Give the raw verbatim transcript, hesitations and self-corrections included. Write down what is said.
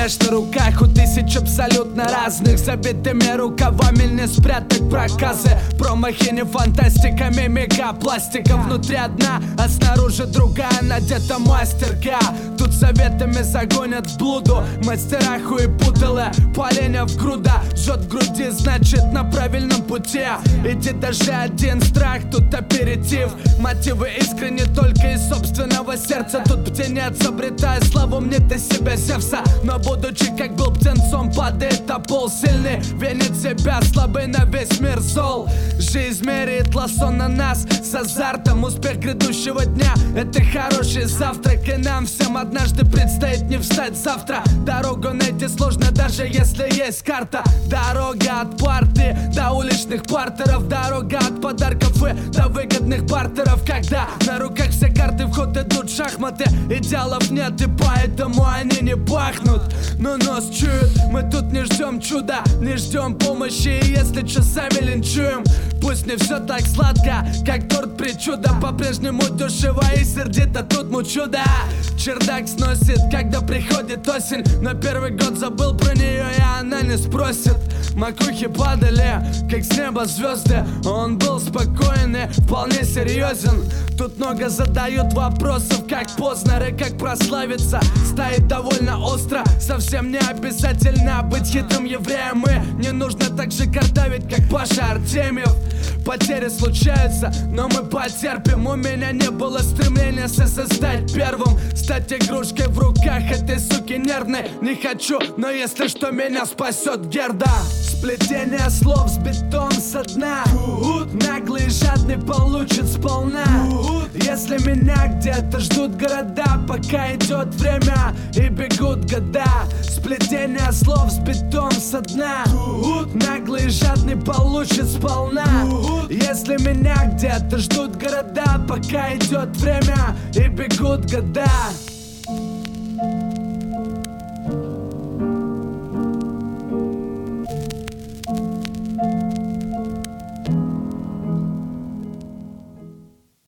Брешь на руках у тысяч абсолютно разных, забитыми рукавами не спрятать проказы. Промахи не фантастика, мимика, пластика. Внутри одна, а снаружи другая, надета мастерка. Тут советами загонят в блуду мастера хуепутала, поленя в груда, жжет в груди, значит на правильном пути. Иди, даже один страх, тут аперитив. Мотивы искренне только из собственного сердца. Тут птенец обретает славу, мне-то себя Зевса. Но будучи как был птенцом, падает на пол сильный, винит себя слабый, на весь мир зол. Жизнь меряет лассо на нас с азартом. Успех грядущего дня — это хороший завтрак. И нам всем однажды предстоит не встать завтра. Дорогу найти сложно, даже если есть карта. Дорога от парты до уличных партеров, дорога от подарков и до выгодных бартеров. Когда на руках все карты, в ход идут шахматы. Идеалов нет, и поэтому они не пахнут. Но нас чуют, мы тут не ждем чуда, не ждем помощи, и если часами линчуем. Пусть не все так сладко, как торт причуда. По-прежнему душево и сердито тут мучу, да. Чердак сносит, когда приходит осень, но первый год забыл про нее, и она не спросит. Макухи падали, как с неба звезды. Он был спокойный, вполне серьезен. Тут много задают вопросов, как Познер и как прославиться. Стоит довольно остро, совсем не обязательно быть хитрым евреем. И не нужно так же картавить, как Паша Артемьев. Потери случаются, но мы потерпим. У меня не было стремления стать первым, стать игрушкой в руках этой суки нервной. Не хочу, но если что, меня спасет Герда. Сплетение слов с бетон со дна. Наглый и жадный получит сполна. Если меня где-то ждут города, пока идет время и бегут года. Сплетение слов с бетон со дна. Наглый и жадный получит сполна. Если меня где-то ждут города, пока идет время и бегут года.